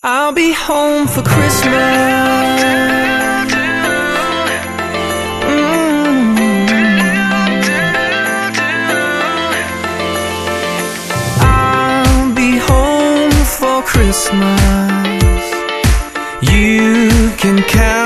I'll be home for Christmas. I'll be home for Christmas. You can count